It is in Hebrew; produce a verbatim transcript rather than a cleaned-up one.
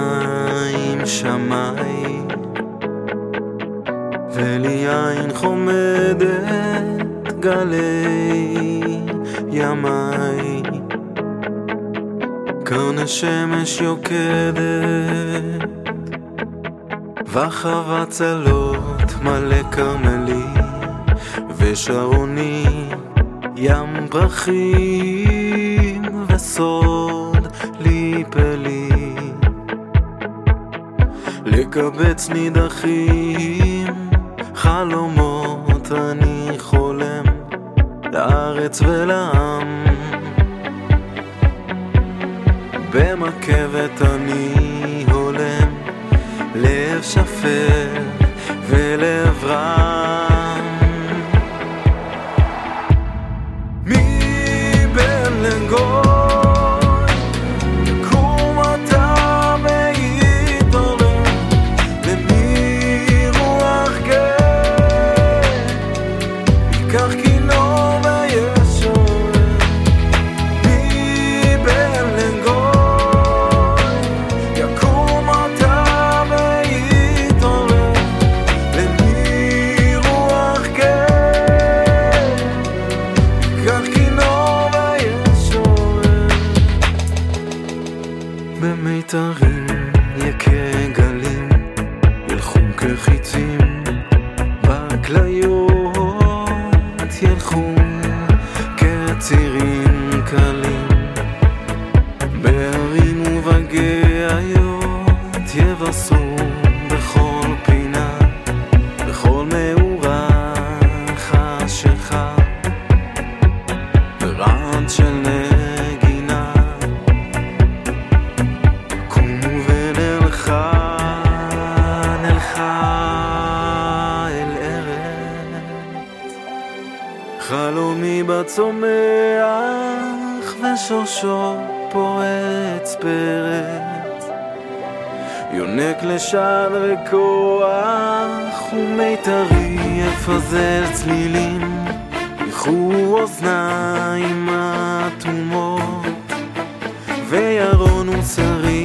עיניים שמי ולי עין חומדת גלי ימי קרן השמש יוקדת וחוות צלות מלא קרמלי ושרוני ים פרחים וסוד ליפלי לקבץ נידחים חלומות אני חולם לארץ ולעם במרכבת אני הולם לב שפל ולב רם מבין לגוי קום אתה בהתעורר למי רוח גאה ייקח כינור וישורר מבין לגוי יקום אתה בהתעורר למי רוח גאה ייקח כינור וישורר במיתרים יקה גלים ילכו כחיצים בכליות ילכו כצירים קלים בהרים ובגאיות יבשרו בכל פינה בכל מאורה חשיכה ורעד של נגינה קום ונלכה נלכה אל ארץ חלומי בצומח ושורשו פורץ פרץ יונק לשד וכוח ומיתרי יפזר צלילים ילכו אוזניים אטומות וירונו שרים